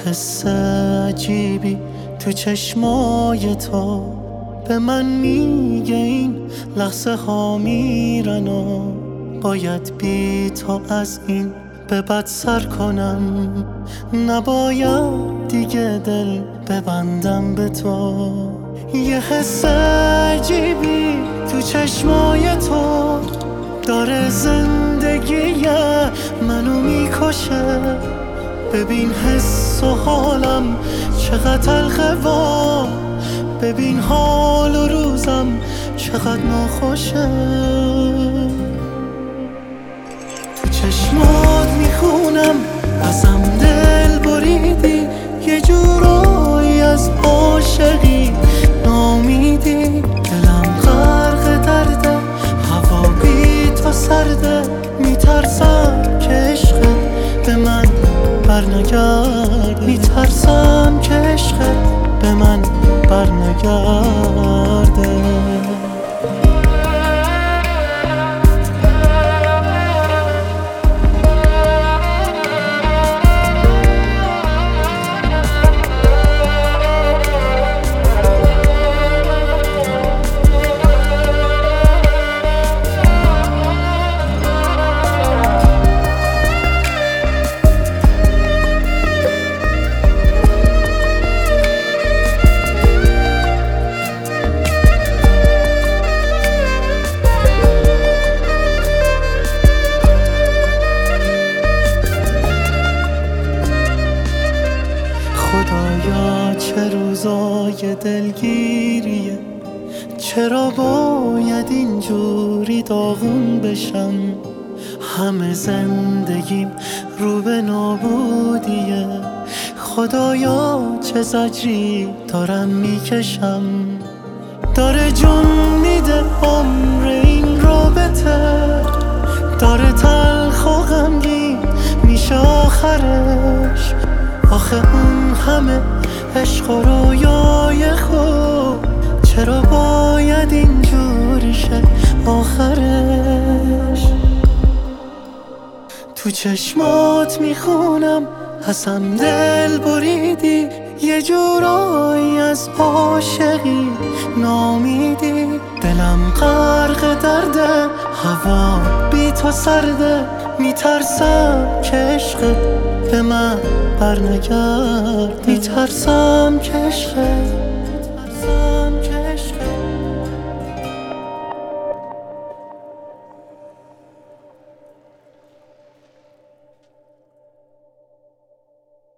قصه عجیبی تو چشمای تو به من میگه این لحظه ها میرن و باید بی تو از این به بد سر کنم. نباید دیگه دل ببندم به تو. یه حس عجیبی تو چشمای تو داره زندگی منو میکشه. ببین حس و حالم چقدر تلخه و ببین حال و روزم چقدر ناخوشه. تو چشمات میخونم ازم دل بریدی، یه جورایی از عاشقی نامیدی. دلم غرق درده، هوا بی تو سرده، میترسم که عشقت به من برنگرده. میترسم که عشقت به من برنگرده. خدایا چه روزای دلگیریه، چرا باید اینجوری داغون بشم؟ همه زندگیم رو به نابودیه. خدایا چه زجری دارم میکشم. داره جون میده عمر این رابطه، داره تلخ و غمگین میشه آخرش. آخه اون همه عشق و رویای خوب چرا باید اینجوری شه آخرش؟ تو چشمات میخونم ازم دل بریدی، یه جورایی از عاشقی نامیدی. دلم غرق درده، هوا بی تو سرده، میترسم که عشقت به من برنگرد. میترسم که عشقت